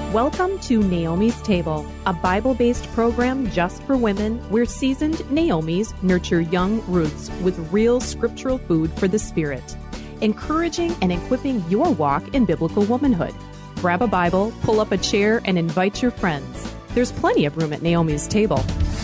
Welcome to Naomi's Table, a Bible-based program just for women where seasoned Naomis nurture young Ruths with real scriptural food for the spirit, encouraging and equipping your walk in biblical womanhood. Grab a Bible, pull up a chair, and invite your friends. There's plenty of room at Naomi's Table.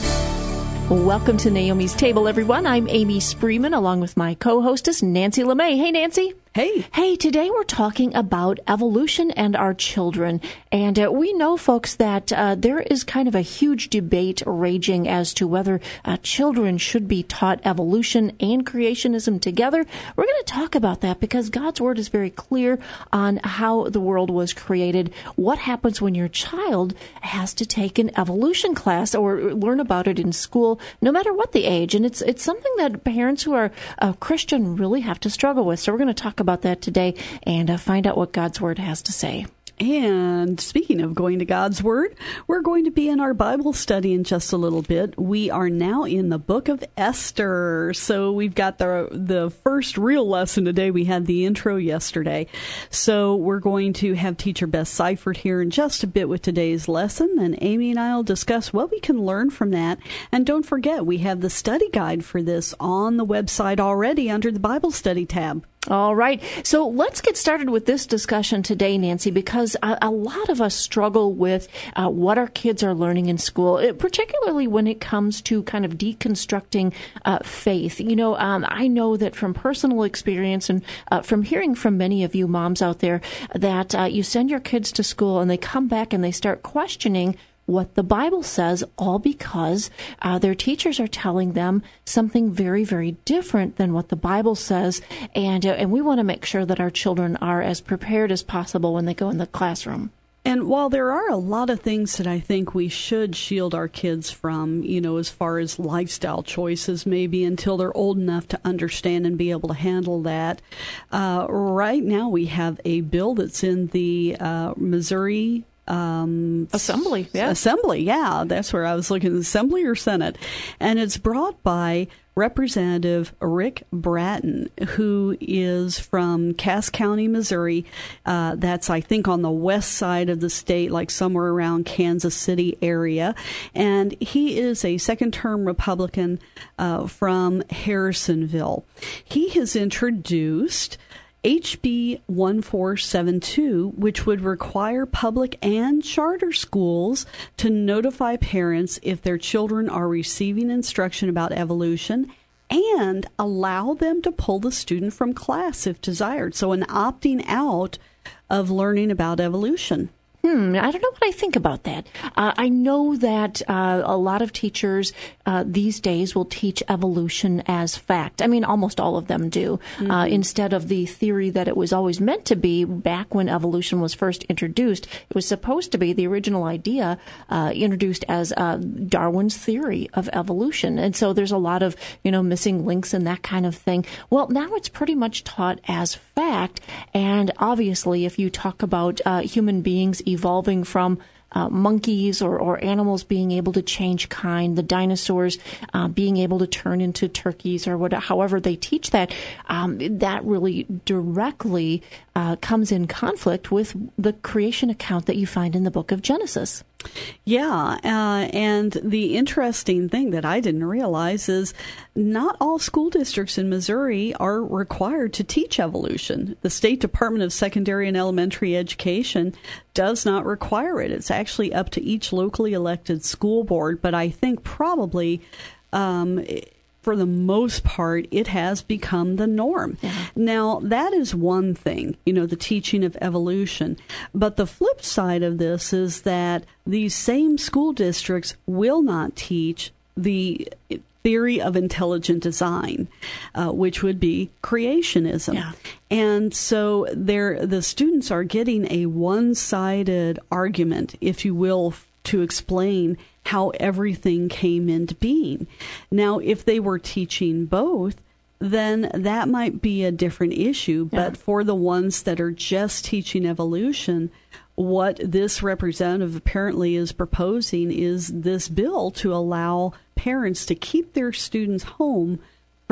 Welcome to Naomi's Table, everyone. I'm Amy Spreeman, along with my co-hostess, Nancy LeMay. Hey, Nancy. Hey. Hey, today we're talking about evolution and our children. And we know, folks, that there is kind of a huge debate raging as to whether children should be taught evolution and creationism together. We're going to talk about that because God's Word is very clear on how the world was created, what happens when your child has to take an evolution class or learn about it in school, no matter what the age. And it's something that parents who are Christian really have to struggle with. So we're going to talk about that today and find out what God's Word has to say. And speaking of going to God's Word, we're going to be in our Bible study in just a little bit. We are now in the book of Esther. So we've got the first real lesson today. We had the intro yesterday. So we're going to have Teacher Beth Seifert here in just a bit with today's lesson. And Amy and I will discuss what we can learn from that. And don't forget, we have the study guide for this on the website already under the Bible study tab. All right. So let's get started with this discussion today, Nancy, because a lot of us struggle with what our kids are learning in school, particularly when it comes to kind of deconstructing faith. You know, I know that from personal experience and from hearing from many of you moms out there that you send your kids to school and they come back and they start questioning what the Bible says, all because their teachers are telling them something very, very different than what the Bible says. And we want to make sure that our children are as prepared as possible when they go in the classroom. And while there are a lot of things that I think we should shield our kids from, you know, as far as lifestyle choices, maybe until they're old enough to understand and be able to handle that, right now we have a bill that's in the Missouri Assembly, yeah. Assembly, yeah. That's where I was looking, Assembly or Senate. And it's brought by Representative Rick Bratton, who is from Cass County, Missouri. That's, I think, on the west side of the state, like somewhere around Kansas City area. And he is a second-term Republican from Harrisonville. He has introduced HB 1472, which would require public and charter schools to notify parents if their children are receiving instruction about evolution and allow them to pull the student from class if desired. So an opting out of learning about evolution. I don't know what I think about that. I know that a lot of teachers these days will teach evolution as fact. I mean, almost all of them do. Instead of the theory that it was always meant to be back when evolution was first introduced. It was supposed to be the original idea introduced as Darwin's theory of evolution. And so there's a lot of, missing links and that kind of thing. Well, now it's pretty much taught as fact. And obviously, if you talk about human beings evolving from monkeys or animals being able to change kind, the dinosaurs being able to turn into turkeys or however they teach that, that really directly comes in conflict with the creation account that you find in the book of Genesis. Yeah, and the interesting thing that I didn't realize is not all school districts in Missouri are required to teach evolution. The State Department of Secondary and Elementary Education does not require it. It's actually up to each locally elected school board, but I think probably for the most part, it has become the norm. Yeah. Now, that is one thing, the teaching of evolution. But the flip side of this is that these same school districts will not teach the theory of intelligent design, which would be creationism. Yeah. And so the students are getting a one-sided argument, if you will, to explain how everything came into being. Now, if they were teaching both, then that might be a different issue. Yeah. But for the ones that are just teaching evolution, what this representative apparently is proposing is this bill to allow parents to keep their students home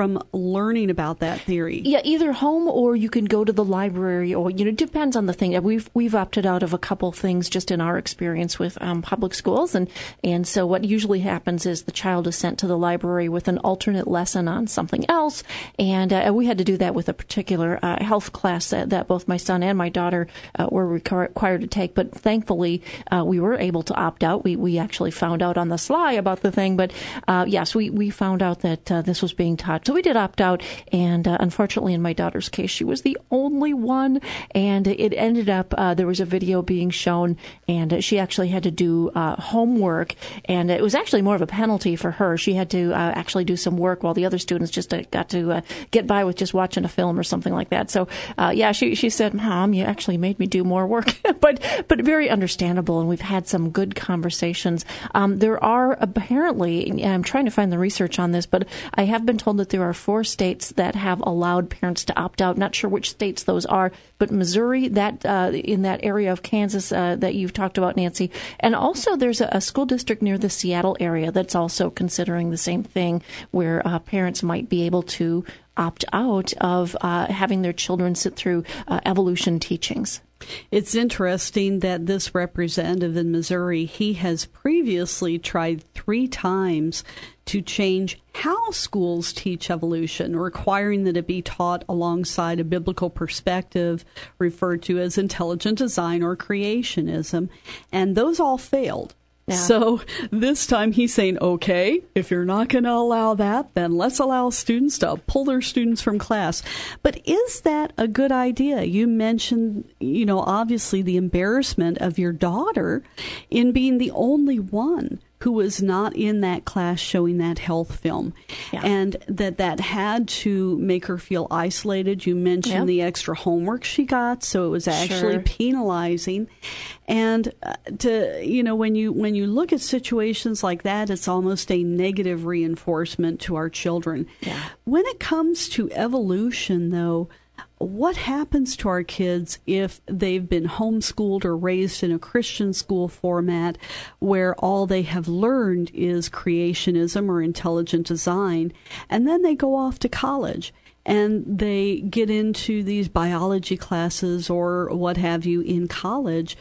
from learning about that theory? Yeah, either home or you can go to the library, or it depends on the thing. We've opted out of a couple things just in our experience with public schools, and so what usually happens is the child is sent to the library with an alternate lesson on something else, and we had to do that with a particular health class that both my son and my daughter were required to take. But thankfully, we were able to opt out. We actually found out on the sly about the thing, but yes, we found out that this was being taught. So we did opt out, and unfortunately, in my daughter's case, she was the only one, and it ended up there was a video being shown, and she actually had to do homework, and it was actually more of a penalty for her. She had to actually do some work while the other students just got to get by with just watching a film or something like that. So she said, "Mom, you actually made me do more work," but very understandable, and we've had some good conversations. There are apparently, and I'm trying to find the research on this, but I have been told that there are 4 states that have allowed parents to opt out. Not sure which states those are, but Missouri, that in that area of Kansas that you've talked about, Nancy, and also there's a school district near the Seattle area that's also considering the same thing, where parents might be able to opt out of having their children sit through evolution teachings. It's interesting that this representative in Missouri, he has previously tried 3 times to change how schools teach evolution, requiring that it be taught alongside a biblical perspective referred to as intelligent design or creationism, and those all failed. Yeah. So this time he's saying, okay, if you're not going to allow that, then let's allow students to pull their students from class. But is that a good idea? You mentioned, obviously the embarrassment of your daughter in being the only one who was not in that class showing that health film, and that had to make her feel isolated. You mentioned the extra homework she got, so it was actually penalizing. And when you look at situations like that, it's almost a negative reinforcement to our children. Yeah. When it comes to evolution, though, what happens to our kids if they've been homeschooled or raised in a Christian school format where all they have learned is creationism or intelligent design, and then they go off to college and they get into these biology classes or what have you in college,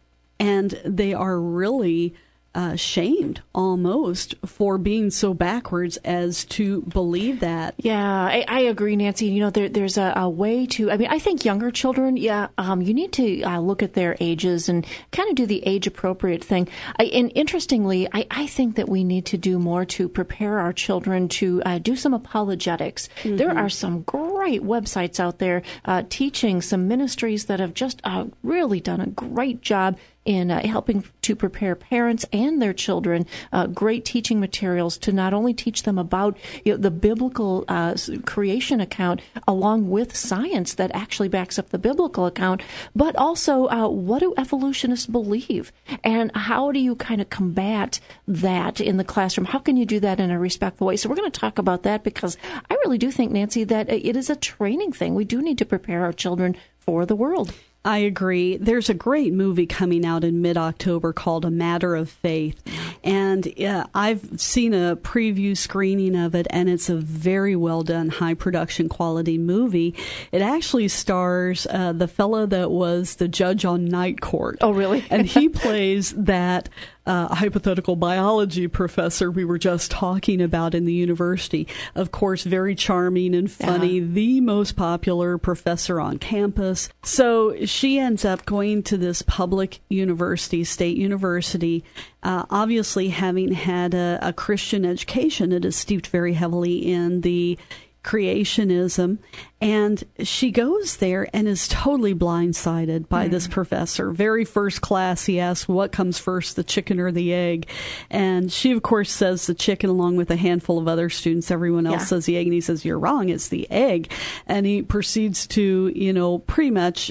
and they are really shamed almost for being so backwards as to believe that. Yeah, I agree, Nancy. There's a way to, I think younger children, you need to look at their ages and kind of do the age-appropriate thing. And interestingly, I think that we need to do more to prepare our children to do some apologetics. Mm-hmm. There are some great websites out there teaching some ministries that have just really done a great job in helping to prepare parents and their children, great teaching materials to not only teach them about the biblical creation account along with science that actually backs up the biblical account, but also what do evolutionists believe and how do you kind of combat that in the classroom? How can you do that in a respectful way? So we're going to talk about that because I really do think, Nancy, that it is a training thing. We do need to prepare our children for the world. I agree. There's a great movie coming out in mid-October called A Matter of Faith, and I've seen a preview screening of it, and it's a very well-done, high-production quality movie. It actually stars the fellow that was the judge on Night Court. Oh, really? And he plays that hypothetical biology professor we were just talking about in the university. Of course, very charming and funny, the most popular professor on campus. So she ends up going to this public university, state university, obviously having had a Christian education. It is steeped very heavily in the creationism, and she goes there and is totally blindsided by this professor. Very first class, he asks, what comes first, the chicken or the egg? And she, of course, says the chicken along with a handful of other students. Everyone else says the egg, and he says, you're wrong, it's the egg. And he proceeds to, pretty much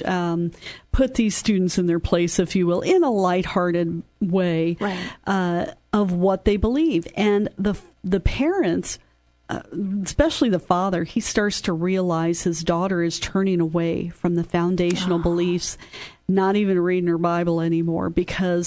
put these students in their place, if you will, in a lighthearted way of what they believe. And the parents, especially the father, he starts to realize his daughter is turning away from the foundational beliefs not even reading her Bible anymore, because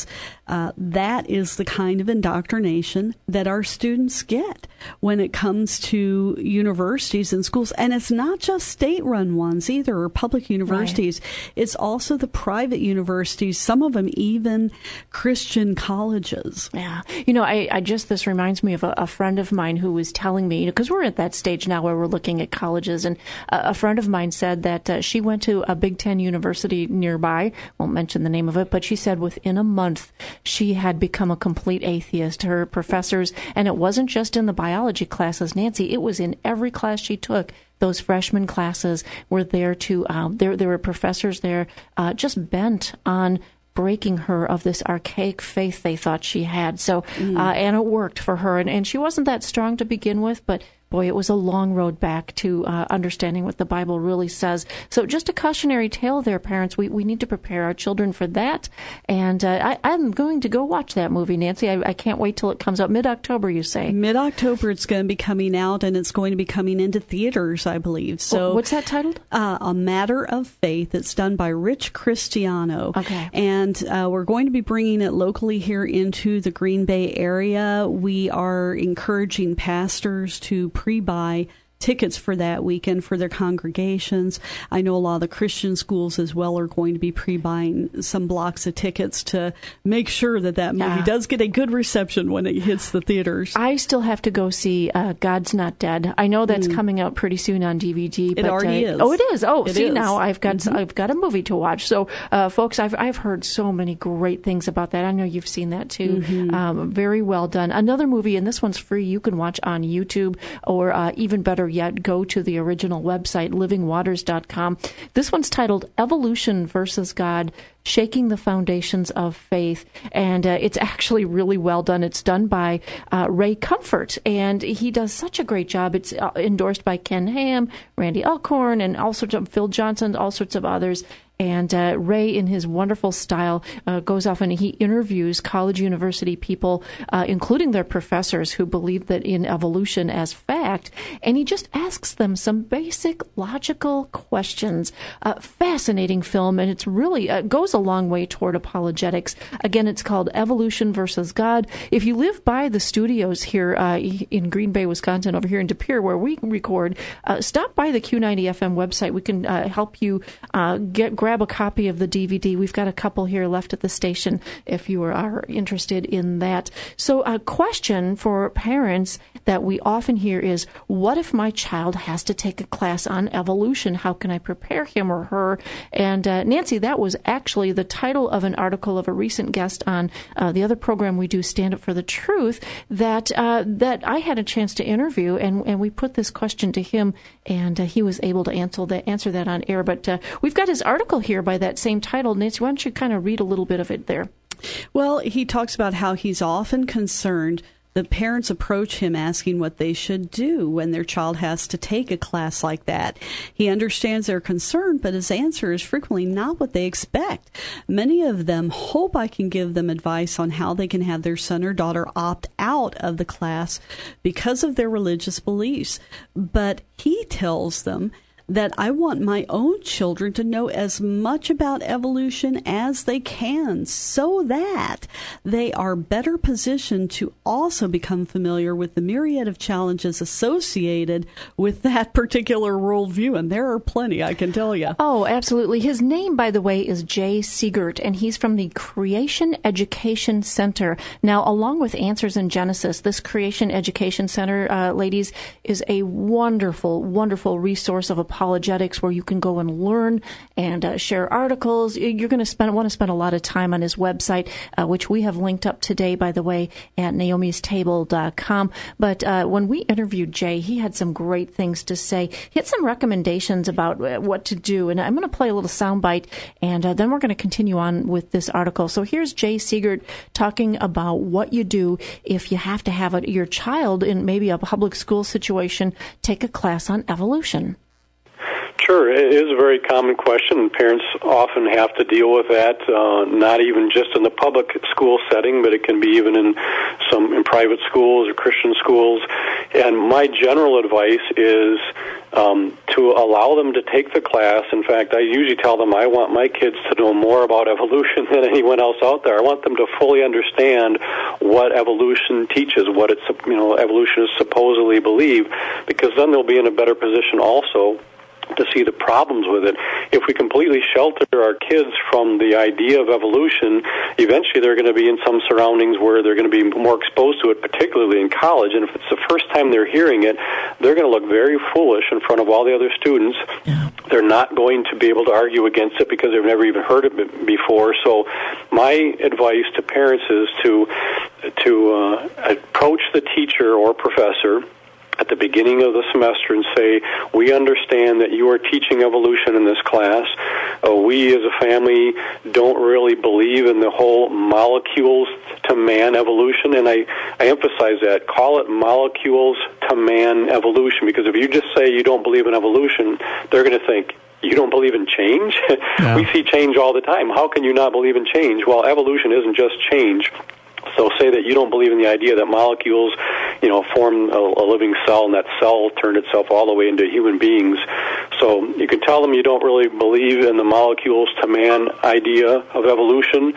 that is the kind of indoctrination that our students get when it comes to universities and schools. And it's not just state-run ones either, or public universities. Right. It's also the private universities, some of them even Christian colleges. Yeah. I just, this reminds me of a friend of mine who was telling me, because we're at that stage now where we're looking at colleges, and a friend of mine said that she went to a Big Ten university nearby, won't mention the name of it, but she said within a month she had become a complete atheist. Her professors, and it wasn't just in the biology classes, Nancy, it was in every class she took. Those freshman classes were there to, there were professors there just bent on breaking her of this archaic faith they thought she had. So, and it worked for her. And she wasn't that strong to begin with, but boy, it was a long road back to understanding what the Bible really says. So just a cautionary tale there, parents. We need to prepare our children for that. And I'm going to go watch that movie, Nancy. I can't wait till it comes out. Mid-October, you say? Mid-October it's going to be coming out, and it's going to be coming into theaters, I believe. So what's that titled? A Matter of Faith. It's done by Rich Cristiano. Okay. And we're going to be bringing it locally here into the Green Bay area. We are encouraging pastors to pre-buy tickets for that weekend for their congregations. I know a lot of the Christian schools as well are going to be pre-buying some blocks of tickets to make sure that movie does get a good reception when it hits the theaters. I still have to go see God's Not Dead. I know that's coming out pretty soon on DVD. It already is. Oh, it is. Oh, it see, is. Now I've got a movie to watch. So, folks, I've heard so many great things about that. I know you've seen that too. Very well done. Another movie, and this one's free. You can watch on YouTube, or even better yet, go to the original website, livingwaters.com. This one's titled Evolution versus God, Shaking the Foundations of Faith. And it's actually really well done. It's done by Ray Comfort, and he does such a great job. It's endorsed by Ken Ham, Randy Alcorn, and all sorts of Phil Johnson, all sorts of others. And Ray, in his wonderful style, goes off and he interviews college university people, including their professors, who believe that in evolution as fact. And he just asks them some basic logical questions. Fascinating film, and it's really goes a long way toward apologetics. Again, it's called Evolution versus God. If you live by the studios here in Green Bay, Wisconsin, over here in De Pere, where we record, stop by the Q90 FM website. We can help you grab a copy of the DVD. We've got a couple here left at the station if you are interested in that. So a question for parents that we often hear is, what if my child has to take a class on evolution? How can I prepare him or her? And Nancy, that was actually the title of an article of a recent guest on the other program we do, Stand Up for the Truth, that I had a chance to interview, and we put this question to him, and he was able to answer that on air. But we've got his article here by that same title. Nancy, why don't you kind of read a little bit of it there? Well, he talks about how he's often concerned that parents approach him asking what they should do when their child has to take a class like that. He understands their concern, but his answer is frequently not what they expect. Many of them hope I can give them advice on how they can have their son or daughter opt out of the class because of their religious beliefs. But he tells them that I want my own children to know as much about evolution as they can so that they are better positioned to also become familiar with the myriad of challenges associated with that particular worldview. And there are plenty, I can tell you. Oh, absolutely. His name, by the way, is Jay Siegert, and he's from the Creation Education Center. Now, along with Answers in Genesis, this Creation Education Center, ladies, is a wonderful, wonderful resource of apologetics where you can go and learn and share articles. You're going to want to spend a lot of time on his website, which we have linked up today, by the way, at naomistable.com. But when we interviewed Jay, he had some great things to say. He had some recommendations about what to do, and I'm going to play a little soundbite, and then we're going to continue on with this article. So here's Jay Siegert talking about what you do if you have to have your child in maybe a public school situation take a class on evolution. Sure. It is a very common question. Parents often have to deal with that, not even just in the public school setting, but it can be even in private schools or Christian schools. And my general advice is to allow them to take the class. In fact, I usually tell them I want my kids to know more about evolution than anyone else out there. I want them to fully understand what evolution teaches, what it's, evolutionists supposedly believe, because then they'll be in a better position also to see the problems with it. If we completely shelter our kids from the idea of evolution, eventually they're going to be in some surroundings where they're going to be more exposed to it, particularly in college. And if it's the first time they're hearing it, they're going to look very foolish in front of all the other students. Yeah. They're not going to be able to argue against it because they've never even heard it before. So my advice to parents is to approach the teacher or professor at the beginning of the semester and say, we understand that you are teaching evolution in this class. We as a family don't really believe in the whole molecules to man evolution, and I emphasize that. Call it molecules to man evolution, because if you just say you don't believe in evolution, they're going to think, you don't believe in change? Yeah. We see change all the time. How can you not believe in change? Well, evolution isn't just change. So say that you don't believe in the idea that molecules, form a living cell, and that cell turned itself all the way into human beings. So you can tell them you don't really believe in the molecules to man idea of evolution.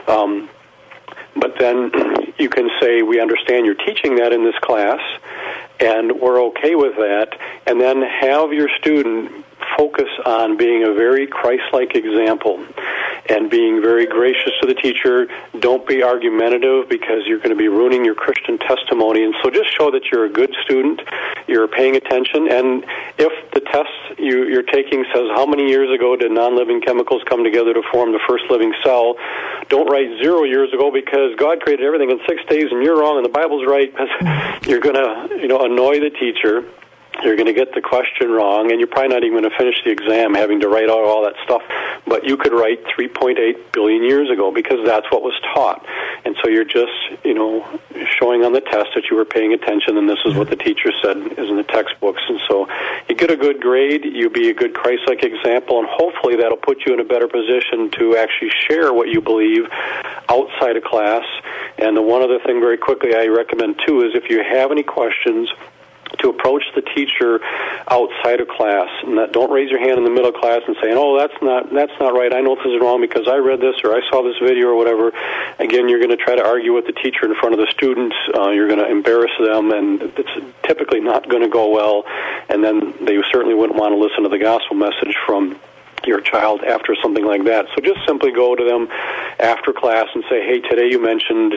But then you can say, we understand you're teaching that in this class, and we're okay with that. And then have your student focus on being a very Christ-like example and being very gracious to the teacher. Don't be argumentative, because you're going to be ruining your Christian testimony. And so just show that you're a good student, you're paying attention, and if the test you're taking says how many years ago did non-living chemicals come together to form the first living cell, don't write 0 years ago because God created everything in 6 days and you're wrong and the Bible's right, because you're going to annoy the teacher. You're going to get the question wrong, and you're probably not even going to finish the exam having to write out all that stuff. But you could write 3.8 billion years ago, because that's what was taught. And so you're just, showing on the test that you were paying attention, and this is what the teacher said is in the textbooks. And so you get a good grade, you be a good Christ-like example, and hopefully that'll put you in a better position to actually share what you believe outside of class. And the one other thing very quickly I recommend, too, is if you have any questions, to approach the teacher outside of class, and don't raise your hand in the middle of class and say, "Oh, that's not right. I know this is wrong because I read this or I saw this video or whatever." Again, you're going to try to argue with the teacher in front of the students. You're going to embarrass them, and it's typically not going to go well. And then they certainly wouldn't want to listen to the gospel message from your child after something like that. So just simply go to them after class and say, "Hey, today you mentioned,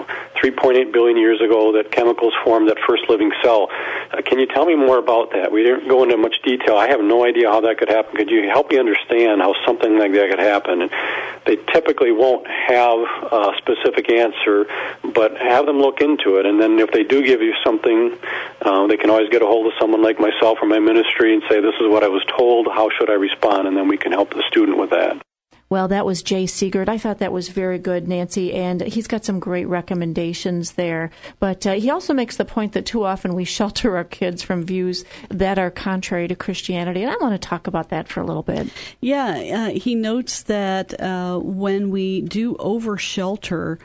3.8 billion years ago that chemicals formed that first living cell. Can you tell me more about that? We didn't go into much detail. I have no idea how that could happen. Could you help me understand how something like that could happen?" And they typically won't have a specific answer, but have them look into it. And then if they do give you something, they can always get a hold of someone like myself or my ministry and say, "This is what I was told. How should I respond?" And then we can help the student with that. Well, that was Jay Siegert. I thought that was very good, Nancy, and he's got some great recommendations there. But he also makes the point that too often we shelter our kids from views that are contrary to Christianity, and I want to talk about that for a little bit. Yeah, he notes that when we do over-shelter,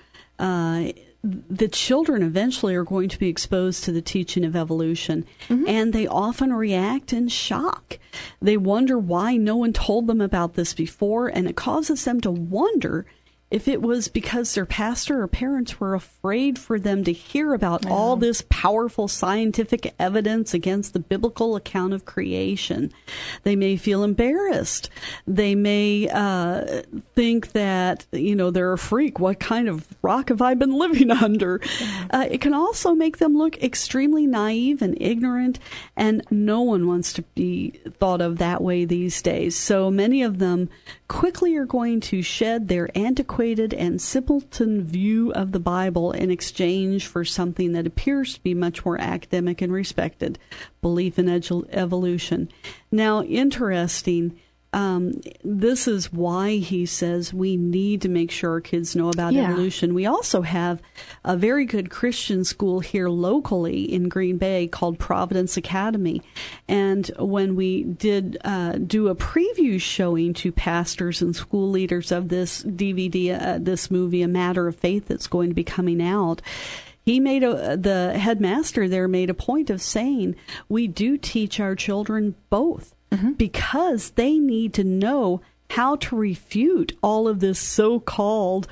the children eventually are going to be exposed to the teaching of evolution, and they often react in shock. They wonder why no one told them about this before, and it causes them to wonder if it was because their pastor or parents were afraid for them to hear about all this powerful scientific evidence against the biblical account of creation. They may feel embarrassed. They may think that, they're a freak. What kind of rock have I been living under? It can also make them look extremely naive and ignorant, and no one wants to be thought of that way these days. So many of them quickly are going to shed their antiquated and simpleton view of the Bible in exchange for something that appears to be much more academic and respected, belief in evolution. Now, interesting, this is why he says we need to make sure our kids know about evolution. We also have a very good Christian school here locally in Green Bay called Providence Academy. And when we did do a preview showing to pastors and school leaders of this DVD, this movie, A Matter of Faith, that's going to be coming out, the headmaster there made a point of saying, we do teach our children both because they need to know how to refute all of this so-called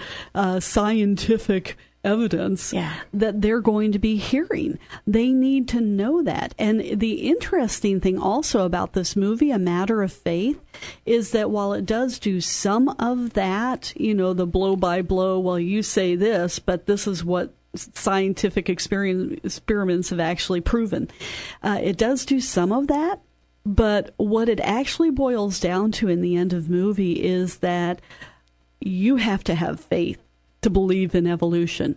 scientific evidence that they're going to be hearing. They need to know that. And the interesting thing also about this movie, A Matter of Faith, is that while it does do some of that, the blow by blow, well, you say this, but this is what scientific experiments have actually proven. It does do some of that, but what it actually boils down to in the end of the movie is that you have to have faith to believe in evolution.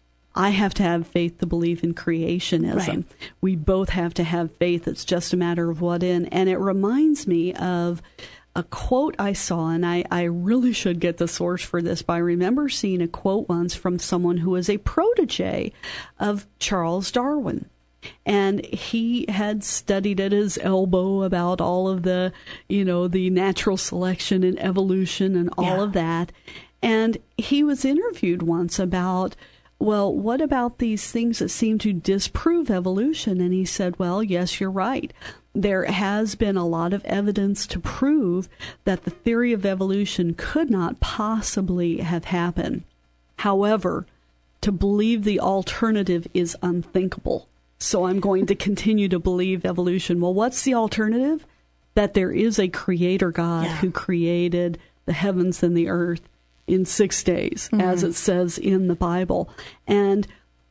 I have to have faith to believe in creationism. Right. We both have to have faith. It's just a matter of what in. And it reminds me of a quote I saw, and I really should get the source for this, but I remember seeing a quote once from someone who was a protege of Charles Darwin. And he had studied at his elbow about all of the, the natural selection and evolution and all of that. And he was interviewed once about, well, what about these things that seem to disprove evolution? And he said, well, yes, you're right. There has been a lot of evidence to prove that the theory of evolution could not possibly have happened. However, to believe the alternative is unthinkable. So I'm going to continue to believe evolution. Well, what's the alternative? That there is a creator God who created the heavens and the earth in 6 days, as it says in the Bible. And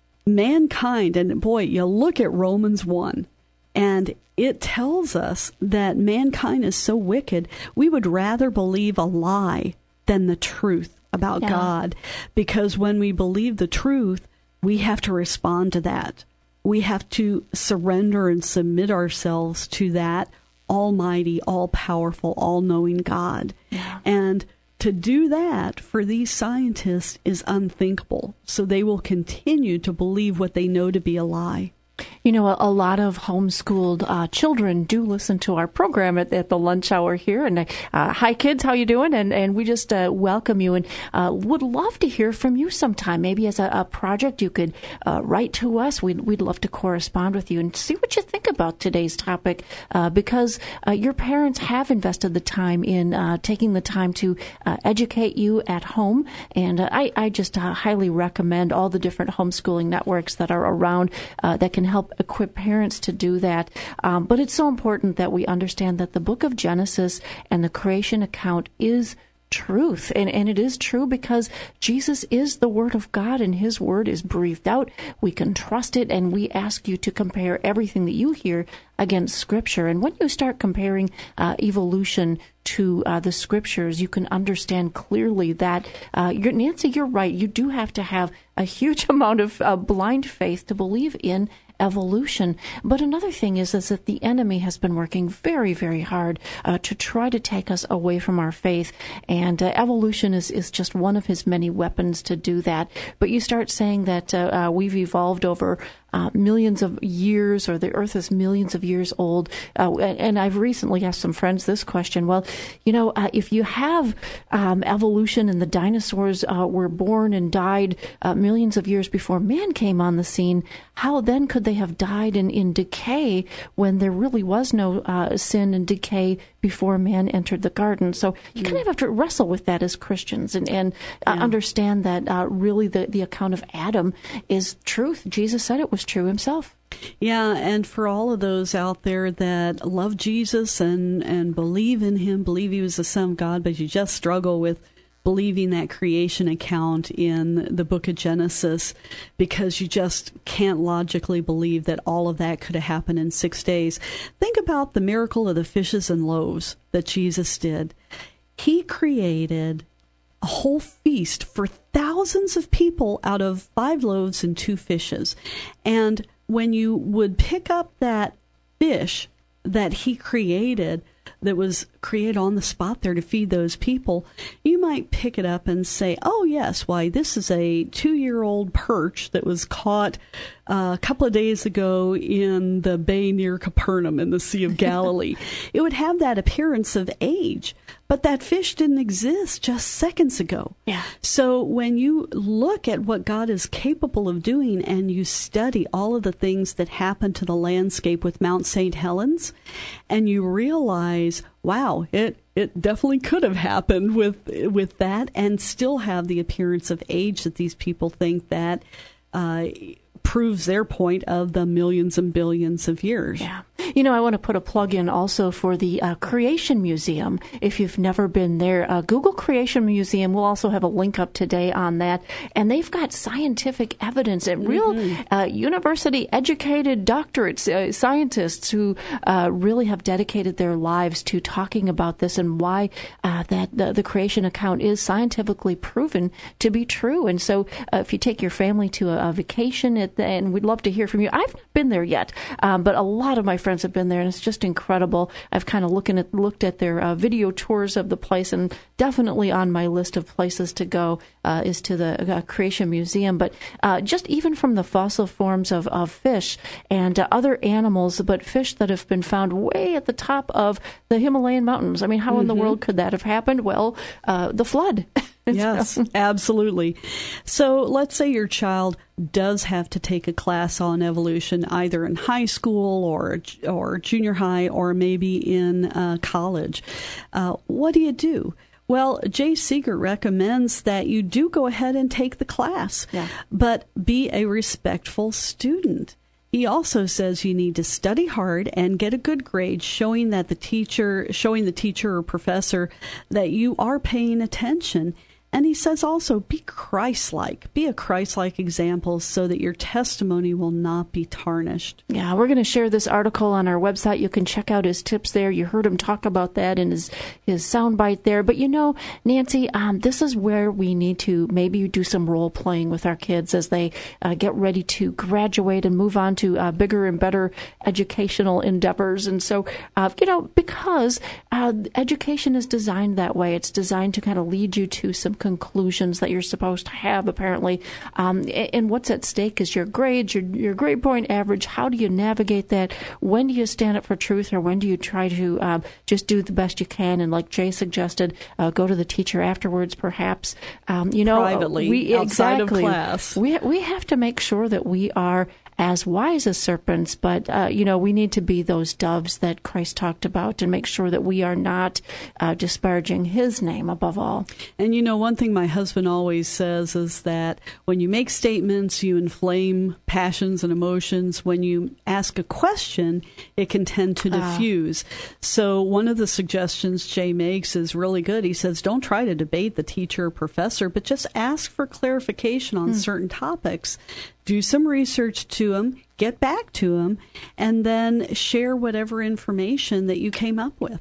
mankind, and boy, you look at Romans 1, and it tells us that mankind is so wicked, we would rather believe a lie than the truth about God. Because when we believe the truth, we have to respond to that. We have to surrender and submit ourselves to that almighty, all-powerful, all-knowing God. Yeah. And to do that for these scientists is unthinkable. So they will continue to believe what they know to be a lie. A lot of homeschooled children do listen to our program at the lunch hour here. And hi, kids, how you doing? And we just welcome you and would love to hear from you sometime. Maybe as a project you could write to us. We'd love to correspond with you and see what you think about today's topic because your parents have invested the time in taking the time to educate you at home. And I just highly recommend all the different homeschooling networks that are around that can help equip parents to do that. But it's so important that we understand that the book of Genesis and the creation account is truth. And it is true because Jesus is the Word of God and His Word is breathed out. We can trust it, and we ask you to compare everything that you hear against Scripture. And when you start comparing evolution to the Scriptures, you can understand clearly that, Nancy, you're right. You do have to have a huge amount of blind faith to believe in evolution. But another thing is that the enemy has been working very, very hard to try to take us away from our faith. And evolution is just one of his many weapons to do that. But you start saying that we've evolved over millions of years, or the earth is millions of years old. And I've recently asked some friends this question. Well, if you have evolution and the dinosaurs were born and died millions of years before man came on the scene, how then could they have died in decay when there really was no sin and decay before man entered the garden? So you kind of have to wrestle with that as Christians and understand that really the account of Adam is truth. Jesus said it was true himself. Yeah, and for all of those out there that love Jesus and believe in Him, believe He was the Son of God, but you just struggle with believing that creation account in the book of Genesis because you just can't logically believe that all of that could have happened in 6 days. Think about the miracle of the fishes and loaves that Jesus did. He created a whole feast for thousands of people out of 5 loaves and 2 fishes. And when you would pick up that fish that He created, that was created on the spot there to feed those people, you might pick it up and say, oh, yes, why, this is a 2-year-old perch that was caught a couple of days ago in the bay near Capernaum in the Sea of Galilee. It would have that appearance of age. but that fish didn't exist just seconds ago. Yeah. So when you look at what God is capable of doing and you study all of the things that happened to the landscape with Mount St. Helens, and you realize, wow, it definitely could have happened with that and still have the appearance of age that these people think that proves their point of the millions and billions of years. Yeah. You know, I want to put a plug in also for the Creation Museum. If you've never been there, Google Creation Museum. We'll also have a link up today on that. And they've got scientific evidence and real university-educated doctorates, scientists who really have dedicated their lives to talking about this and why that the creation account is scientifically proven to be true. And so if you take your family to a vacation, and we'd love to hear from you. I've not been there yet, but a lot of my friends have been there, and it's just incredible. I've kind of looked at their video tours of the place, and definitely on my list of places to go is to the Creation Museum. But just even from the fossil forms of fish and other animals, but fish that have been found way at the top of the Himalayan mountains. I mean, how in the world could that have happened? Well, the flood. Yes, absolutely. So let's say your child does have to take a class on evolution, either in high school or junior high or maybe in college. What do you do? Well, Jay Seeger recommends that you do go ahead and take the class, but be a respectful student. He also says you need to study hard and get a good grade, showing the teacher or professor that you are paying attention. And he says also, be Christ-like. Be a Christ-like example so that your testimony will not be tarnished. Yeah, we're going to share this article on our website. You can check out his tips there. You heard him talk about that in his soundbite there. But you know, Nancy, this is where we need to maybe do some role-playing with our kids as they get ready to graduate and move on to bigger and better educational endeavors. And so, because education is designed that way. It's designed to kind of lead you to some conclusions that you're supposed to have, apparently. And what's at stake is your grades, your grade point average. How do you navigate that? When do you stand up for truth, or when do you try to just do the best you can? And like Jay suggested, go to the teacher afterwards, perhaps. Privately, outside of class. We have to make sure that we are as wise as serpents, but, we need to be those doves that Christ talked about and make sure that we are not disparaging his name above all. And, one thing my husband always says is that when you make statements, you inflame passions and emotions. When you ask a question, it can tend to diffuse. So one of the suggestions Jay makes is really good. He says, don't try to debate the teacher or professor, but just ask for clarification on certain topics. Do some research to them, get back to them, and then share whatever information that you came up with.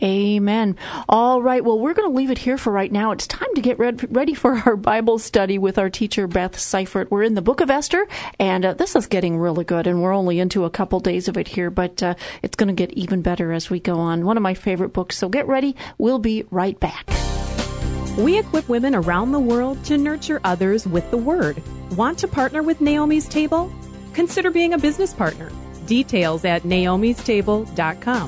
Amen. All right. Well, we're going to leave it here for right now. It's time to get ready for our Bible study with our teacher, Beth Seifert. We're in the book of Esther, and this is getting really good, and we're only into a couple days of it here, but it's going to get even better as we go on. One of my favorite books, so get ready. We'll be right back. We equip women around the world to nurture others with the Word. Want to partner with Naomi's Table? Consider being a business partner. Details at naomistable.com.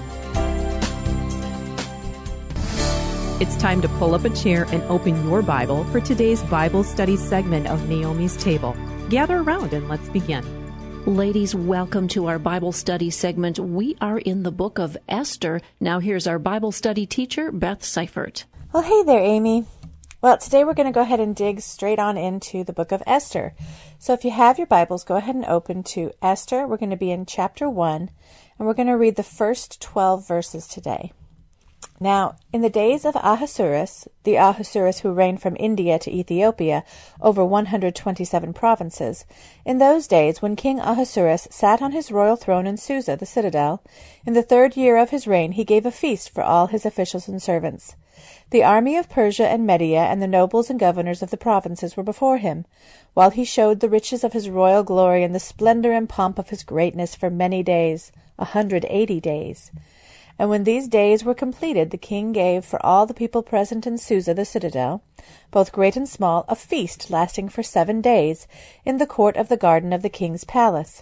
It's time to pull up a chair and open your Bible for today's Bible study segment of Naomi's Table. Gather around and let's begin. Ladies, welcome to our Bible study segment. We are in the book of Esther. Now here's our Bible study teacher, Beth Seifert. Well, hey there, Amy. Well, today we're going to go ahead and dig straight on into the book of Esther. So if you have your Bibles, go ahead and open to Esther. We're going to be in chapter 1, and we're going to read the first 12 verses today. Now, in the days of Ahasuerus, the Ahasuerus who reigned from India to Ethiopia over 127 provinces, in those days when King Ahasuerus sat on his royal throne in Susa, the citadel, in the 3rd year of his reign he gave a feast for all his officials and servants. The army of Persia and Media and the nobles and governors of the provinces were before him, while he showed the riches of his royal glory and the splendor and pomp of his greatness for many days, 180 days. And when these days were completed, the king gave for all the people present in Susa the citadel, both great and small, a feast lasting for 7 days, in the court of the garden of the king's palace.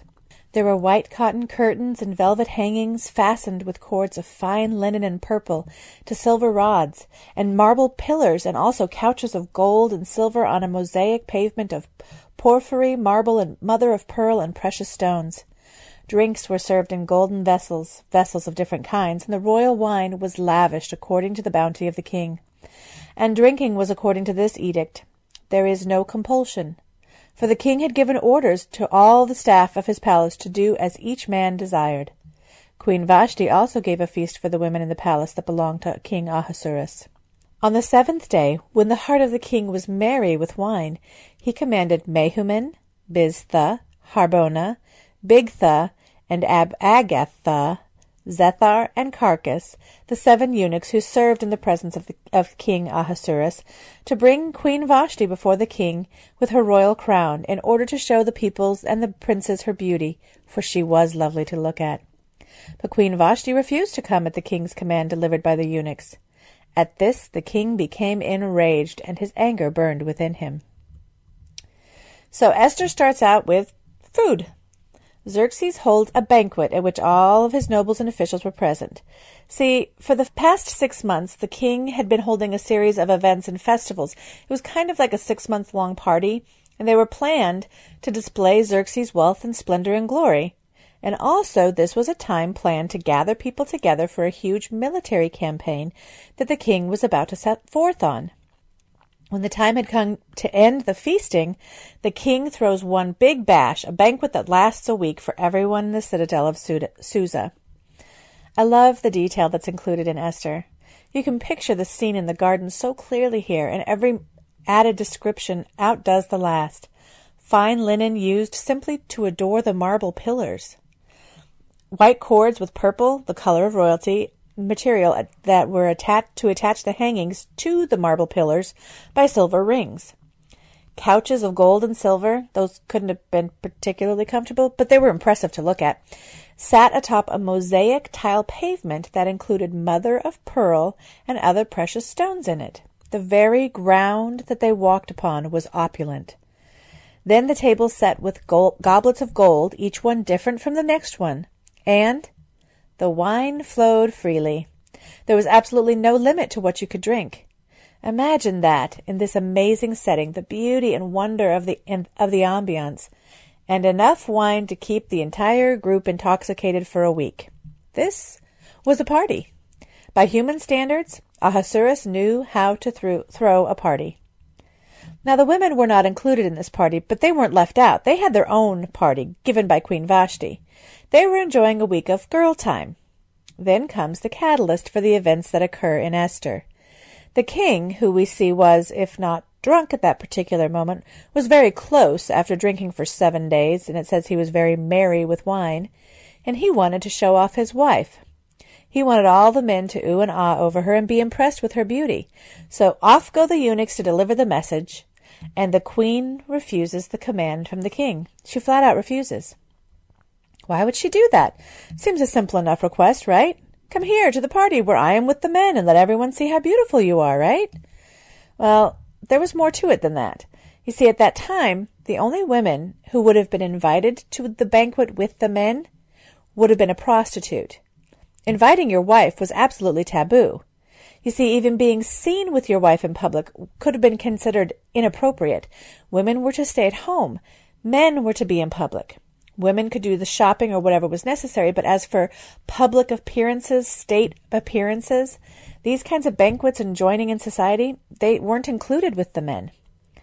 There were white cotton curtains and velvet hangings fastened with cords of fine linen and purple to silver rods, and marble pillars, and also couches of gold and silver on a mosaic pavement of porphyry, marble, and mother of pearl and precious stones. Drinks were served in golden vessels of different kinds, and the royal wine was lavished according to the bounty of the king. And drinking was according to this edict: there is no compulsion. For the king had given orders to all the staff of his palace to do as each man desired. Queen Vashti also gave a feast for the women in the palace that belonged to King Ahasuerus. On the 7th day, when the heart of the king was merry with wine, he commanded Mehuman, Biztha, Harbona, Bigtha, and Agatha, Zethar, and Carcass, the 7 eunuchs who served in the presence of King Ahasuerus, to bring Queen Vashti before the king with her royal crown, in order to show the peoples and the princes her beauty, for she was lovely to look at. But Queen Vashti refused to come at the king's command delivered by the eunuchs. At this the king became enraged, and his anger burned within him. So Esther starts out with food. Xerxes holds a banquet at which all of his nobles and officials were present. See, for the past 6 months, the king had been holding a series of events and festivals. It was kind of like a 6-month-long party, and they were planned to display Xerxes' wealth and splendor and glory. And also, this was a time planned to gather people together for a huge military campaign that the king was about to set forth on. When the time had come to end the feasting, the king throws one big bash, a banquet that lasts a week for everyone in the citadel of Susa. I love the detail that's included in Esther. You can picture the scene in the garden so clearly here, and every added description outdoes the last. Fine linen used simply to adore the marble pillars. White cords with purple, the color of royalty, material that were attached to attach the hangings to the marble pillars by silver rings. Couches of gold and silver, those couldn't have been particularly comfortable, but they were impressive to look at, sat atop a mosaic tile pavement that included mother of pearl and other precious stones in it. The very ground that they walked upon was opulent. Then the table set with goblets of gold, each one different from the next one, and the wine flowed freely. There was absolutely no limit to what you could drink. Imagine that, in this amazing setting, the beauty and wonder of the ambiance, and enough wine to keep the entire group intoxicated for a week. This was a party. By human standards, Ahasuerus knew how to throw a party. Now the women were not included in this party, but they weren't left out. They had their own party, given by Queen Vashti. They were enjoying a week of girl time. Then comes the catalyst for the events that occur in Esther. The king, who we see was, if not drunk at that particular moment, was very close after drinking for 7 days, and it says he was very merry with wine, and he wanted to show off his wife. He wanted all the men to ooh and ah over her and be impressed with her beauty. So off go the eunuchs to deliver the message, and the queen refuses the command from the king. She flat out refuses. Why would she do that? Seems a simple enough request, right? Come here to the party where I am with the men and let everyone see how beautiful you are, right? Well, there was more to it than that. You see, at that time, the only women who would have been invited to the banquet with the men would have been a prostitute. Inviting your wife was absolutely taboo. You see, even being seen with your wife in public could have been considered inappropriate. Women were to stay at home. Men were to be in public. Women could do the shopping or whatever was necessary, but as for public appearances, state appearances, these kinds of banquets and joining in society, they weren't included with the men.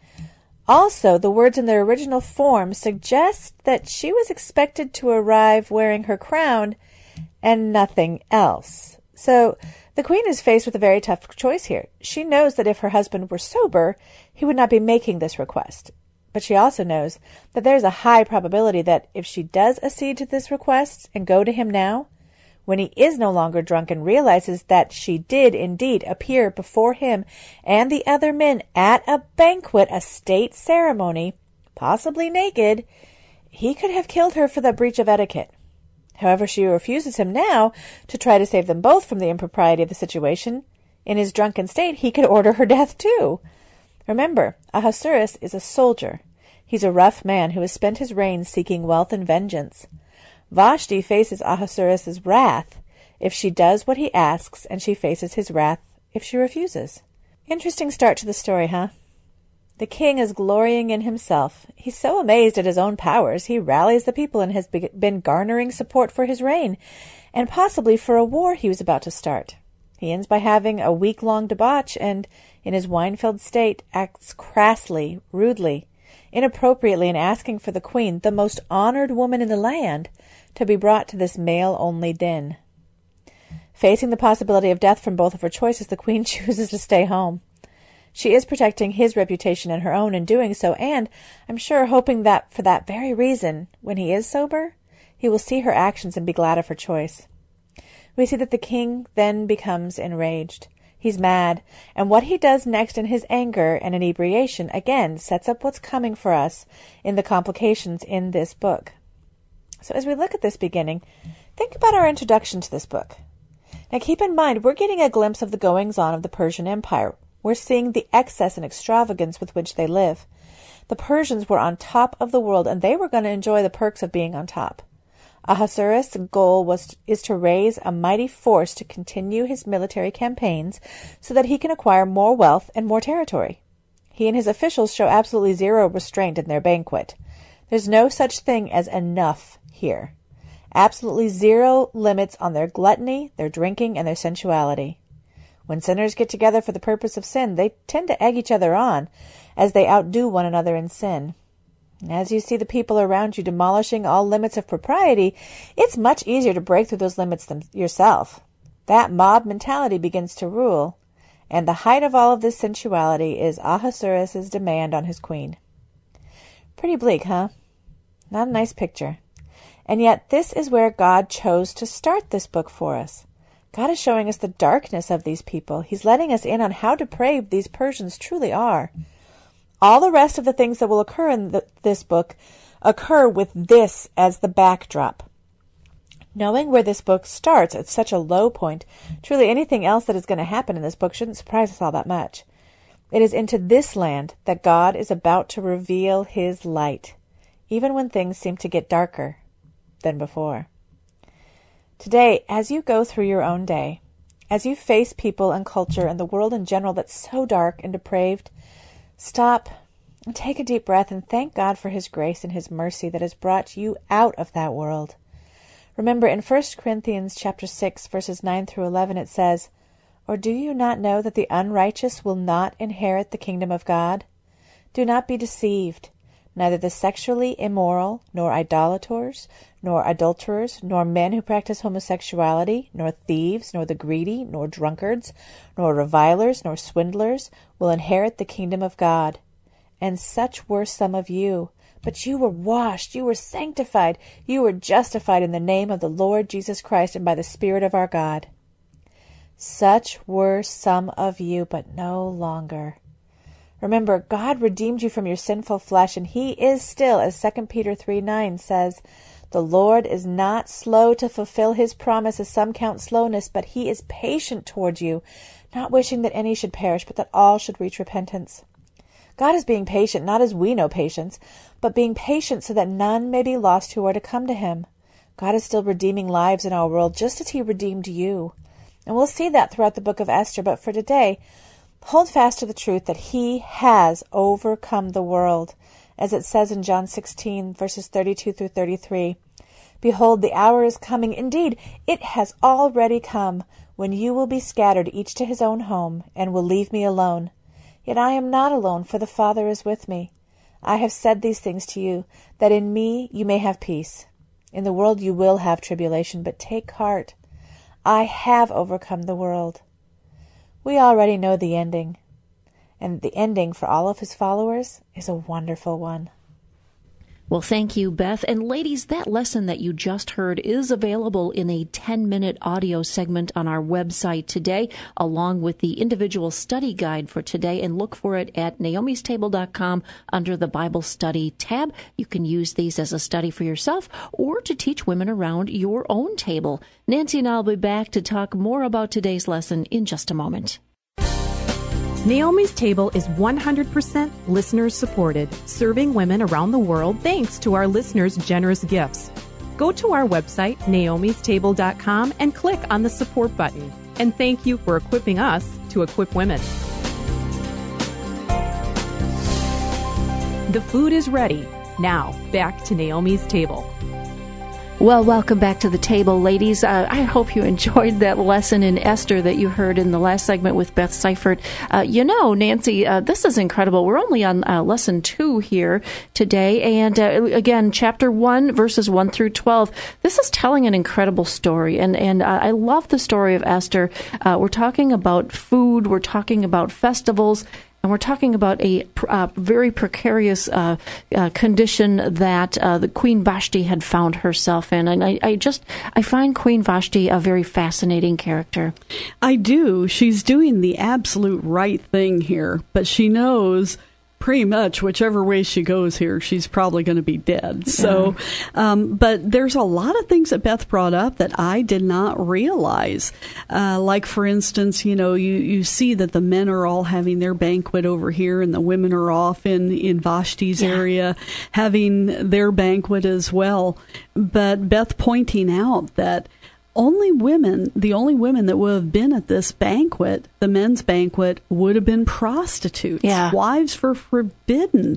Also, the words in their original form suggest that she was expected to arrive wearing her crown and nothing else. So the queen is faced with a very tough choice here. She knows that if her husband were sober, he would not be making this request. But she also knows that there's a high probability that if she does accede to this request and go to him now, when he is no longer drunk and realizes that she did indeed appear before him and the other men at a banquet, a state ceremony, possibly naked, he could have killed her for the breach of etiquette. However, she refuses him now to try to save them both from the impropriety of the situation. In his drunken state, he could order her death too. Remember, Ahasuerus is a soldier. He's a rough man who has spent his reign seeking wealth and vengeance. Vashti faces Ahasuerus' wrath if she does what he asks, and she faces his wrath if she refuses. Interesting start to the story, huh? The king is glorying in himself. He's so amazed at his own powers, he rallies the people and has been garnering support for his reign, and possibly for a war he was about to start. He ends by having a week-long debauch and, in his wine-filled state, acts crassly, rudely, inappropriately in asking for the queen, the most honored woman in the land, to be brought to this male-only den. Facing the possibility of death from both of her choices, the queen chooses to stay home. She is protecting his reputation and her own in doing so, and, I'm sure, hoping that for that very reason, when he is sober, he will see her actions and be glad of her choice. We see that the king then becomes enraged. He's mad, and what he does next in his anger and inebriation again sets up what's coming for us in the complications in this book. So as we look at this beginning, think about our introduction to this book. Now keep in mind, we're getting a glimpse of the goings-on of the Persian Empire. We're seeing the excess and extravagance with which they live. The Persians were on top of the world, and they were going to enjoy the perks of being on top. Ahasuerus' goal is to raise a mighty force to continue his military campaigns so that he can acquire more wealth and more territory. He and his officials show absolutely zero restraint in their banquet. There's no such thing as enough here. Absolutely zero limits on their gluttony, their drinking, and their sensuality. When sinners get together for the purpose of sin, they tend to egg each other on, as they outdo one another in sin. And as you see the people around you demolishing all limits of propriety, it's much easier to break through those limits yourself. That mob mentality begins to rule, and the height of all of this sensuality is Ahasuerus' demand on his queen. Pretty bleak, huh? Not a nice picture. And yet this is where God chose to start this book for us. God is showing us the darkness of these people. He's letting us in on how depraved these Persians truly are. All the rest of the things that will occur in this book occur with this as the backdrop. Knowing where this book starts at such a low point, truly anything else that is going to happen in this book shouldn't surprise us all that much. It is into this land that God is about to reveal his light, even when things seem to get darker than before. Today, as you go through your own day, as you face people and culture and the world in general that's so dark and depraved, stop and take a deep breath and thank God for his grace and his mercy that has brought you out of that world. Remember, in 1 Corinthians chapter 6, verses 9 through 11, it says, "Or do you not know that the unrighteous will not inherit the kingdom of God? Do not be deceived. Neither the sexually immoral, nor idolaters, nor adulterers, nor men who practice homosexuality, nor thieves, nor the greedy, nor drunkards, nor revilers, nor swindlers will inherit the kingdom of God. And such were some of you. But you were washed, you were sanctified, you were justified in the name of the Lord Jesus Christ and by the Spirit of our God. Such were some of you, but no longer." Remember, God redeemed you from your sinful flesh, and he is still, as 2 Peter 3:9 says, "The Lord is not slow to fulfill his promise, as some count slowness, but he is patient toward you, not wishing that any should perish, but that all should reach repentance." God is being patient, not as we know patience, but being patient so that none may be lost who are to come to him. God is still redeeming lives in our world, just as he redeemed you. And we'll see that throughout the book of Esther, but for today, hold fast to the truth that he has overcome the world. As it says in John 16, verses 32 through 33, "Behold, the hour is coming. Indeed, it has already come, when you will be scattered each to his own home, and will leave me alone. Yet I am not alone, for the Father is with me. I have said these things to you, that in me you may have peace. In the world you will have tribulation, but take heart. I have overcome the world." We already know the ending, and the ending for all of his followers is a wonderful one. Well, thank you, Beth. And ladies, that lesson that you just heard is available in a 10-minute audio segment on our website today, along with the individual study guide for today. And look for it at naomistable.com under the Bible Study tab. You can use these as a study for yourself or to teach women around your own table. Nancy and I will be back to talk more about today's lesson in just a moment. Naomi's Table is 100% listener supported, serving women around the world thanks to our listeners' generous gifts. Go to our website, naomistable.com, and click on the support button. And thank you for equipping us to equip women. The food is ready. Now, back to Naomi's Table. Well, welcome back to the table, ladies. I hope you enjoyed that lesson in Esther that you heard in the last segment with Beth Seifert. Nancy, this is incredible. We're only on lesson 2 here today. And again, chapter 1, verses 1 through 12. This is telling an incredible story. And I love the story of Esther. We're talking about food. We're talking about festivals. And we're talking about a very precarious condition that the Queen Vashti had found herself in. And I find Queen Vashti a very fascinating character. I do. She's doing the absolute right thing here, but she knows pretty much whichever way she goes here, she's probably going to be dead. Yeah. So, but there's a lot of things that Beth brought up that I did not realize. Like, for instance, you see that the men are all having their banquet over here and the women are off in Vashti's area having their banquet as well. But Beth pointing out that the only women that would have been at this banquet, the men's banquet, would have been prostitutes. Yeah. Wives were forbidden.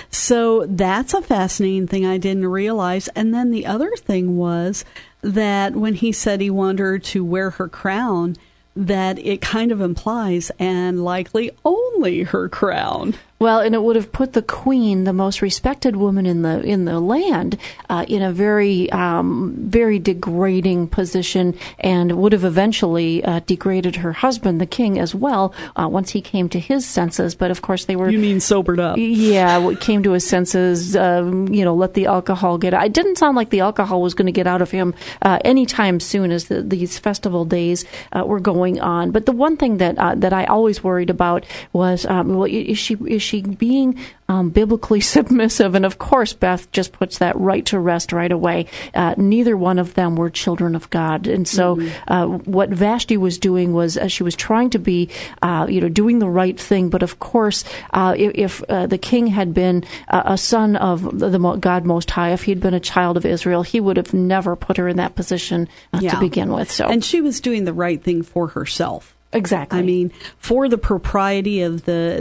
So that's a fascinating thing I didn't realize. And then the other thing was that when he said he wanted her to wear her crown, that it kind of implies, and likely only her crown. Well, and it would have put the queen, the most respected woman in the land, in a very, very degrading position, and would have eventually degraded her husband, the king, as well, once he came to his senses. But of course, they were. You mean sobered up? Yeah, came to his senses. Let the alcohol get out. It didn't sound like the alcohol was going to get out of him anytime soon, as these festival days were going on. But the one thing that I always worried about was, is she being biblically submissive? And of course, Beth just puts that right to rest right away. Neither one of them were children of God. And so what Vashti was doing was she was trying to be, doing the right thing. But of course, if the king had been a son of the God Most High, if he'd been a child of Israel, he would have never put her in that position to begin with. So, and she was doing the right thing for herself. Exactly. I mean, for the propriety of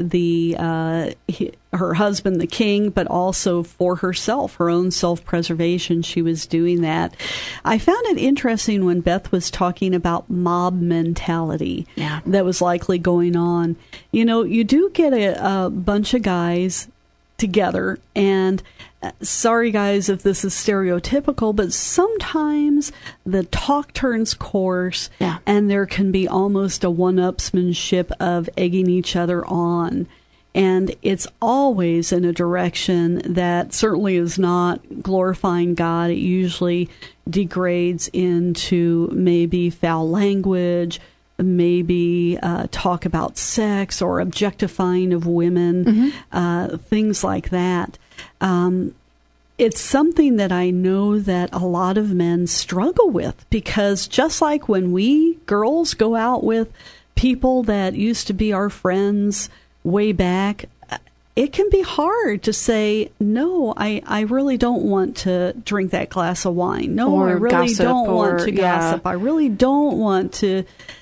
her husband, the king, but also for herself, her own self-preservation, she was doing that. I found it interesting when Beth was talking about mob mentality that was likely going on. You do get a bunch of guys together, and sorry guys if this is stereotypical, but sometimes the talk turns coarse and there can be almost a one-upsmanship of egging each other on. And it's always in a direction that certainly is not glorifying God. It usually degrades into maybe foul language, maybe talk about sex or objectifying of women, things like that. It's something that I know that a lot of men struggle with, because just like when we girls go out with people that used to be our friends way back, it can be hard to say, no, I really don't want to drink that glass of wine. No, or I really don't want to yeah. gossip. I really don't want to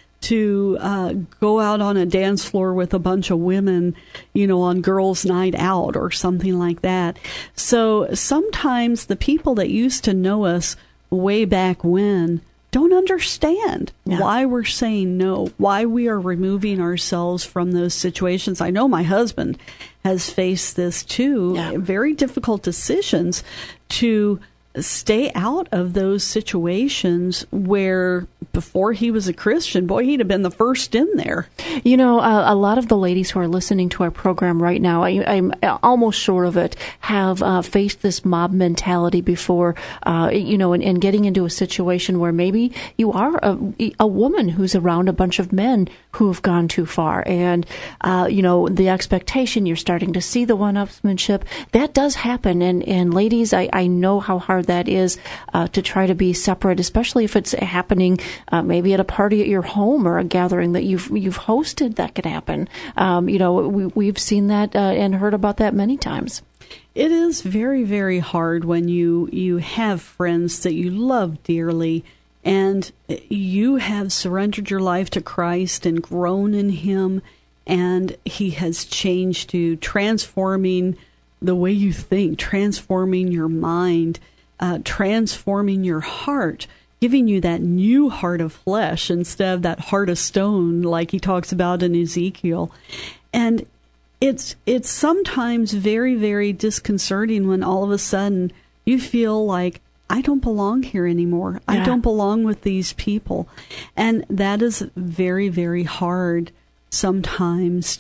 go out on a dance floor with a bunch of women, on girls' night out or something like that. So sometimes the people that used to know us way back when don't understand why we're saying no, why we are removing ourselves from those situations. I know my husband has faced this too, very difficult decisions to stay out of those situations where before he was a Christian, boy, he'd have been the first in there. A lot of the ladies who are listening to our program right now, I'm almost sure of it, have faced this mob mentality before, and getting into a situation where maybe you are a woman who's around a bunch of men who have gone too far. And, the expectation, you're starting to see the one-upsmanship. That does happen. And ladies, I know how hard that is to try to be separate, especially if it's happening maybe at a party at your home or a gathering that you've hosted. That could happen. We've seen that and heard about that many times. It is very, very hard when you have friends that you love dearly and you have surrendered your life to Christ and grown in Him, and He has changed you, transforming the way you think, transforming your mind, transforming your heart, giving you that new heart of flesh instead of that heart of stone like He talks about in Ezekiel. And it's sometimes very, very disconcerting when all of a sudden you feel like, I don't belong here anymore. Yeah. I don't belong with these people. And that is very, very hard sometimes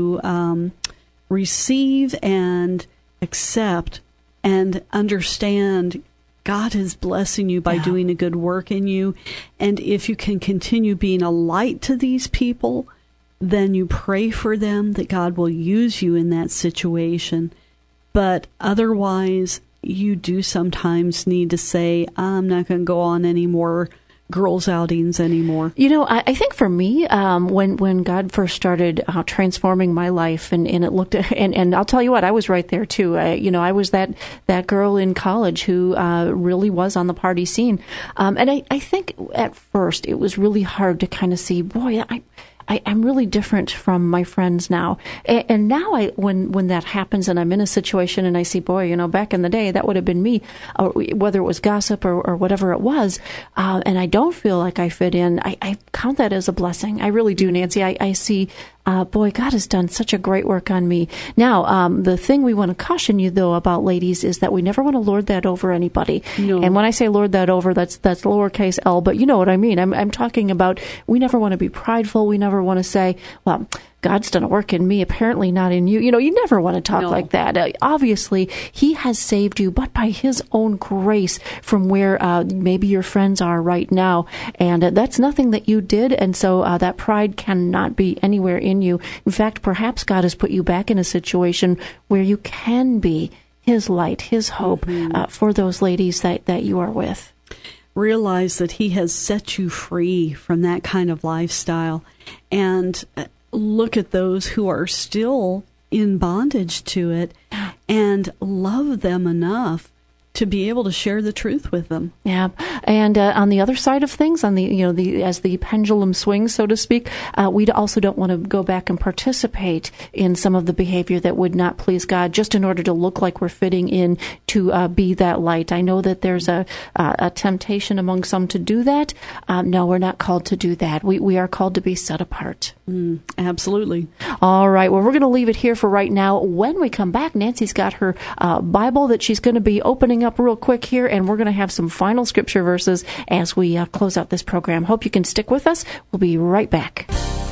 to receive and accept and understand. God is blessing you by doing a good work in you. And if you can continue being a light to these people, then you pray for them that God will use you in that situation. But otherwise, you do sometimes need to say, I'm not going to go on any more girls' outings anymore. You know, I think for me, when God first started transforming my life, and it looked at, and I'll tell you what, I was right there too. I was that girl in college who really was on the party scene, and I think at first it was really hard to kind of see, boy, I'm really different from my friends now. And now when that happens and I'm in a situation and I see, boy, back in the day, that would have been me, or whether it was gossip or whatever it was, and I don't feel like I fit in, I count that as a blessing. I really do, Nancy. I see, boy, God has done such a great work on me. Now, the thing we want to caution you, though, about ladies is that we never want to lord that over anybody. No. And when I say lord that over, that's lowercase l, but you know what I mean. I'm talking about we never want to be prideful. We never want to say, well, God's done a work in me, apparently not in you. You never want to talk like that. Obviously, He has saved you, but by His own grace from where maybe your friends are right now. And that's nothing that you did. And so that pride cannot be anywhere in you. In fact, perhaps God has put you back in a situation where you can be His light, His hope for those ladies that you are with. Realize that He has set you free from that kind of lifestyle. And look at those who are still in bondage to it and love them enough to be able to share the truth with them. Yeah, and on the other side of things, on the as the pendulum swings, so to speak, we also don't want to go back and participate in some of the behavior that would not please God, just in order to look like we're fitting in to be that light. I know that there's a temptation among some to do that. No, we're not called to do that. We are called to be set apart. Absolutely. All right. Well, we're going to leave it here for right now. When we come back, Nancy's got her Bible that she's going to be opening up real quick here, and we're going to have some final scripture verses as we close out this program. Hope you can stick with us. We'll be right back.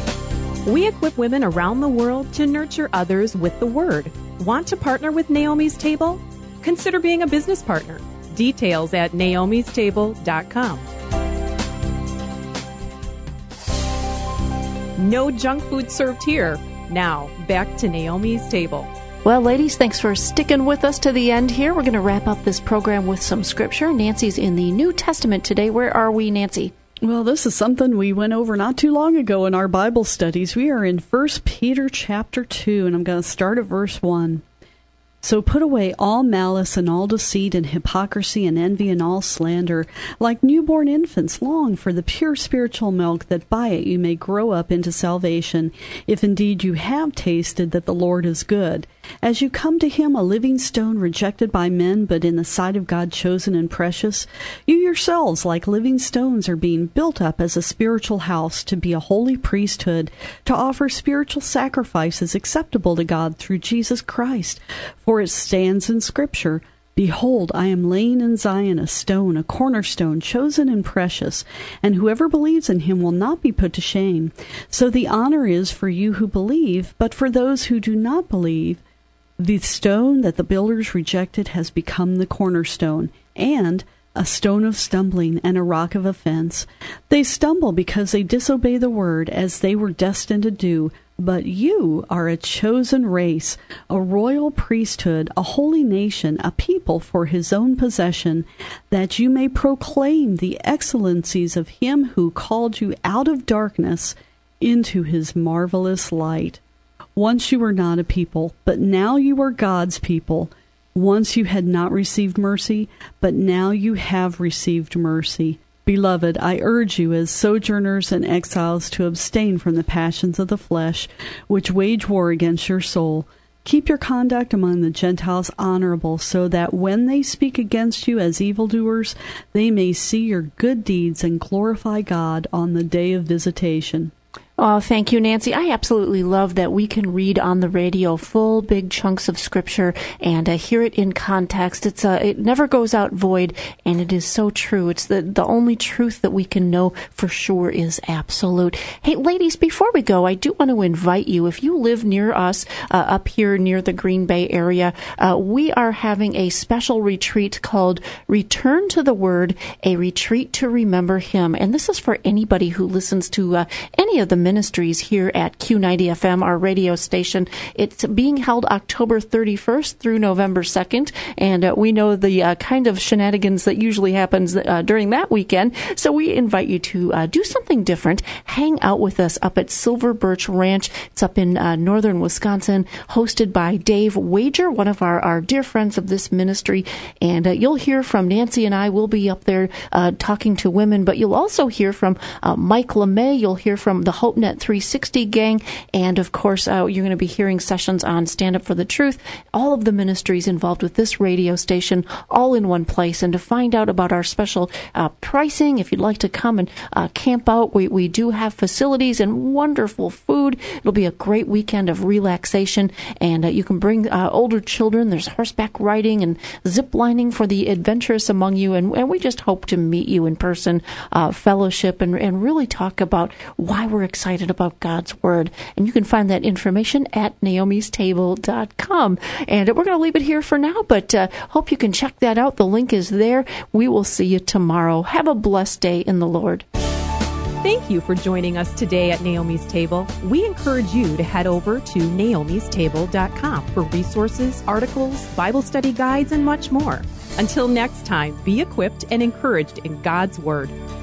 We equip women around the world to nurture others with the Word. Want to partner with Naomi's Table? Consider being a business partner. Details at naomistable.com. No junk food served here. Now, back to Naomi's Table. Well, ladies, thanks for sticking with us to the end here. We're going to wrap up this program with some scripture. Nancy's in the New Testament today. Where are we, Nancy? Well, this is something we went over not too long ago in our Bible studies. We are in 1 Peter chapter 2, and I'm going to start at verse 1. So put away all malice and all deceit and hypocrisy and envy and all slander. Like newborn infants, long for the pure spiritual milk, that by it you may grow up into salvation, if indeed you have tasted that the Lord is good. As you come to Him, a living stone rejected by men, but in the sight of God chosen and precious, you yourselves, like living stones, are being built up as a spiritual house, to be a holy priesthood, to offer spiritual sacrifices acceptable to God through Jesus Christ. For it stands in Scripture, Behold, I am laying in Zion a stone, a cornerstone, chosen and precious, and whoever believes in Him will not be put to shame. So the honor is for you who believe, but for those who do not believe, the stone that the builders rejected has become the cornerstone, and a stone of stumbling and a rock of offense. They stumble because they disobey the word, as they were destined to do. But you are a chosen race, a royal priesthood, a holy nation, a people for His own possession, that you may proclaim the excellencies of Him who called you out of darkness into His marvelous light. Once you were not a people, but now you are God's people. Once you had not received mercy, but now you have received mercy. Beloved, I urge you as sojourners and exiles to abstain from the passions of the flesh, which wage war against your soul. Keep your conduct among the Gentiles honorable, so that when they speak against you as evildoers, they may see your good deeds and glorify God on the day of visitation. Oh, thank you, Nancy. I absolutely love that we can read on the radio full, big chunks of Scripture and hear it in context. It never goes out void, and it is so true. It's the only truth that we can know for sure is absolute. Hey, ladies, before we go, I do want to invite you, if you live near us, up here near the Green Bay area, we are having a special retreat called Return to the Word, a retreat to remember Him. And this is for anybody who listens to any of the ministries here at Q90 FM, our radio station. It's being held October 31st through November 2nd, and we know the kind of shenanigans that usually happens during that weekend, so we invite you to do something different. Hang out with us up at Silver Birch Ranch. It's up in northern Wisconsin, hosted by Dave Wager, one of our dear friends of this ministry, and you'll hear from Nancy and I. We'll be up there talking to women, but you'll also hear from Mike LeMay. You'll hear from the HopeNet 360 gang, and of course you're going to be hearing sessions on Stand Up for the Truth, all of the ministries involved with this radio station all in one place. And to find out about our special pricing, if you'd like to come and camp out, we do have facilities and wonderful food. It'll be a great weekend of relaxation, and you can bring older children. There's horseback riding and zip lining for the adventurous among you, and we just hope to meet you in person, fellowship, and really talk about why we're excited about God's Word. And you can find that information at naomistable.com. And we're going to leave it here for now, but hope you can check that out. The link is there. We will see you tomorrow. Have a blessed day in the Lord. Thank you for joining us today at Naomi's Table. We encourage you to head over to naomistable.com for resources, articles, Bible study guides, and much more. Until next time, be equipped and encouraged in God's Word.